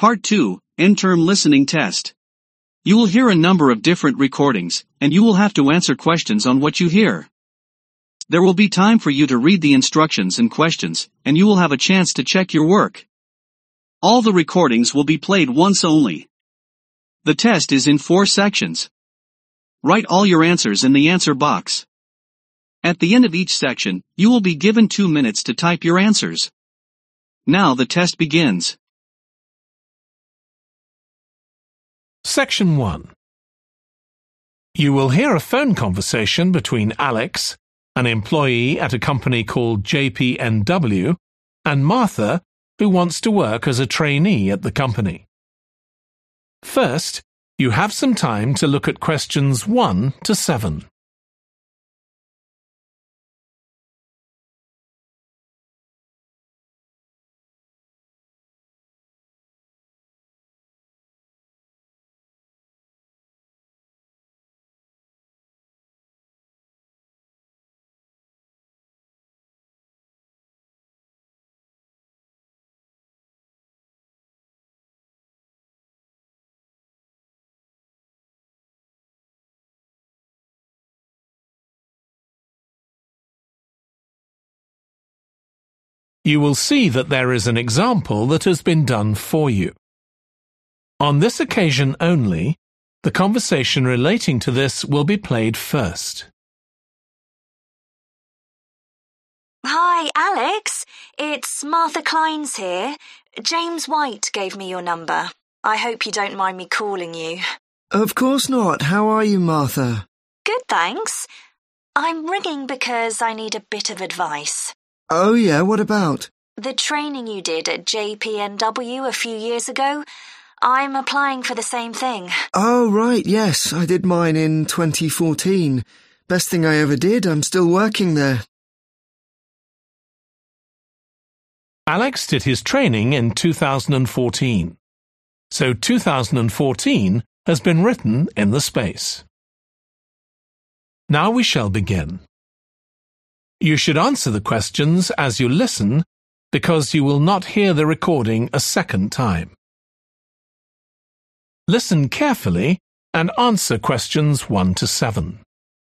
Part 2, Interim Listening Test. You will hear a number of different recordings, and you will have to answer questions on what you hear. There will be time for you to read the instructions and questions, and you will have a chance to check your work. All the recordings will be played once only. The test is in 4 sections. Write all your answers in the answer box. At the end of each section, you will be given 2 minutes to type your answers. Now the test begins. Section 1. You will hear a phone conversation between Alex, an employee at a company called JPNW, and Martha, who wants to work as a trainee at the company. First, you have some time to look at questions 1 to 7. You will see that there is an example that has been done for you. On this occasion only, the conversation relating to this will be played first. Hi, Alex. It's Martha Kleins here. James White gave me your number. I hope you don't mind me calling you. Of course not. How are you, Martha? Good, thanks. I'm ringing because I need a bit of advice. Oh yeah, what about? The training you did at JPNW a few years ago, I'm applying for the same thing. Oh right, yes, I did mine in 2014. Best thing I ever did, I'm still working there. Alex did his training in 2014. So 2014 has been written in the space. Now we shall begin. You should answer the questions as you listen because you will not hear the recording a second time. Listen carefully and answer questions 1 to 7.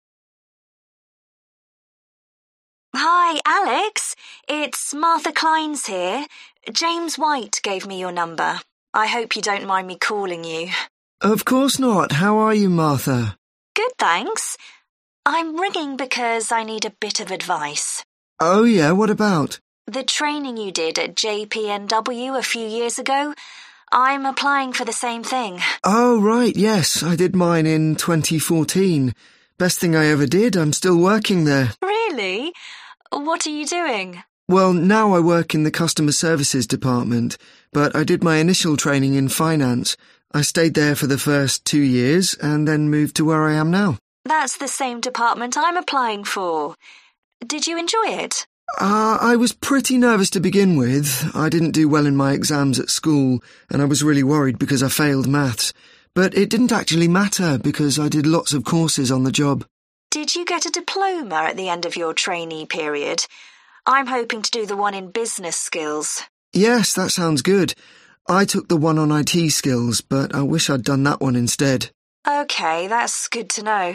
Hi, Alex. It's Martha Kleins here. James White gave me your number. I hope you don't mind me calling you. Of course not. How are you, Martha? Good, thanks. I'm ringing because I need a bit of advice. Oh yeah, what about? The training you did at JPNW a few years ago, I'm applying for the same thing. Oh right, yes, I did mine in 2014. Best thing I ever did, I'm still working there. Really? What are you doing? Well, now I work in the customer services department, but I did my initial training in finance. I stayed there for the first 2 years and then moved to where I am now. That's the same department I'm applying for. Did you enjoy it? I was pretty nervous to begin with. I didn't do well in my exams at school, and I was really worried because I failed maths. But it didn't actually matter because I did lots of courses on the job. Did you get a diploma at the end of your trainee period? I'm hoping to do the one in business skills. Yes, that sounds good. I took the one on IT skills, but I wish I'd done that one instead. OK, that's good to know.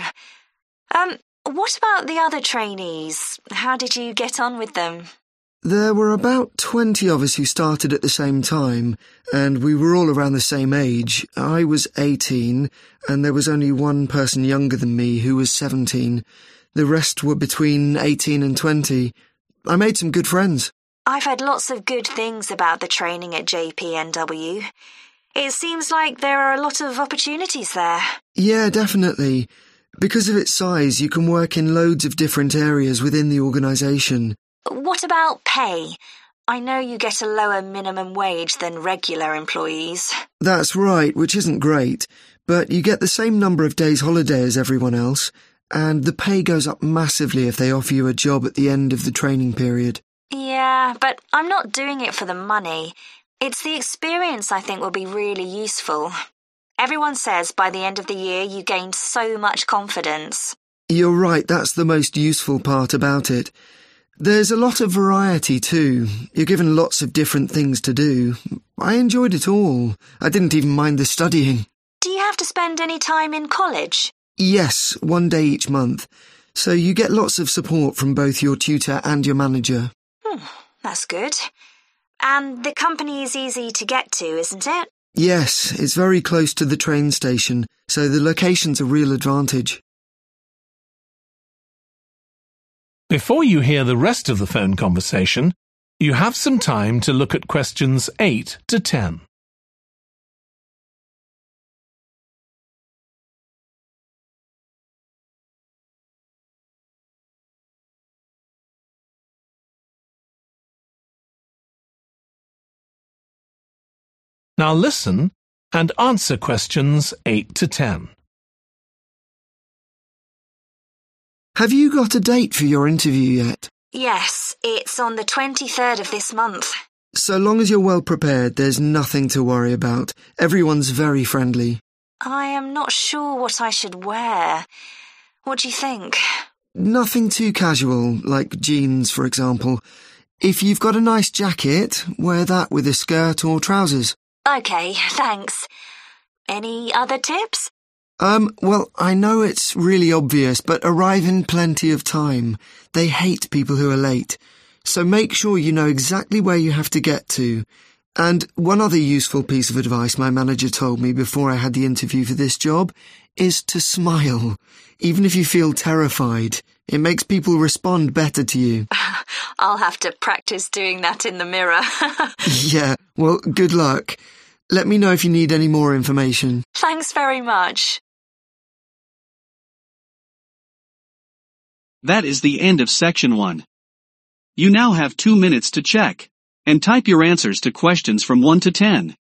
What about the other trainees? How did you get on with them? There were about 20 of us who started at the same time, and we were all around the same age. I was 18, and there was only one person younger than me who was 17. The rest were between 18 and 20. I made some good friends. I've heard lots of good things about the training at JPNW. It seems like there are a lot of opportunities there. Yeah, definitely. Because of its size, you can work in loads of different areas within the organisation. What about pay? I know you get a lower minimum wage than regular employees. That's right, which isn't great, but you get the same number of days holiday as everyone else, and the pay goes up massively if they offer you a job at the end of the training period. Yeah, but I'm not doing it for the money. It's the experience I think will be really useful. Everyone says by the end of the year you gain so much confidence. You're right, that's the most useful part about it. There's a lot of variety too. You're given lots of different things to do. I enjoyed it all. I didn't even mind the studying. Do you have to spend any time in college? Yes, 1 day each month. So you get lots of support from both your tutor and your manager. That's good. And the company is easy to get to, isn't it? Yes, it's very close to the train station, so the location's a real advantage. Before you hear the rest of the phone conversation, you have some time to look at questions 8 to 10. Now listen and answer questions 8 to 10. Have you got a date for your interview yet? Yes, it's on the 23rd of this month. So long as you're well prepared, there's nothing to worry about. Everyone's very friendly. I am not sure what I should wear. What do you think? Nothing too casual, like jeans, for example. If you've got a nice jacket, wear that with a skirt or trousers. OK, thanks. Any other tips? Well, I know it's really obvious, but arrive in plenty of time. They hate people who are late. So make sure you know exactly where you have to get to. And one other useful piece of advice my manager told me before I had the interview for this job is to smile, even if you feel terrified. It makes people respond better to you. I'll have to practice doing that in the mirror. Yeah, well, good luck. Let me know if you need any more information. Thanks very much. That is the end of section 1. You now have 2 minutes to check and type your answers to questions from 1 to 10.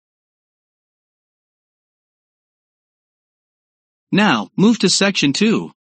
Now, move to section 2.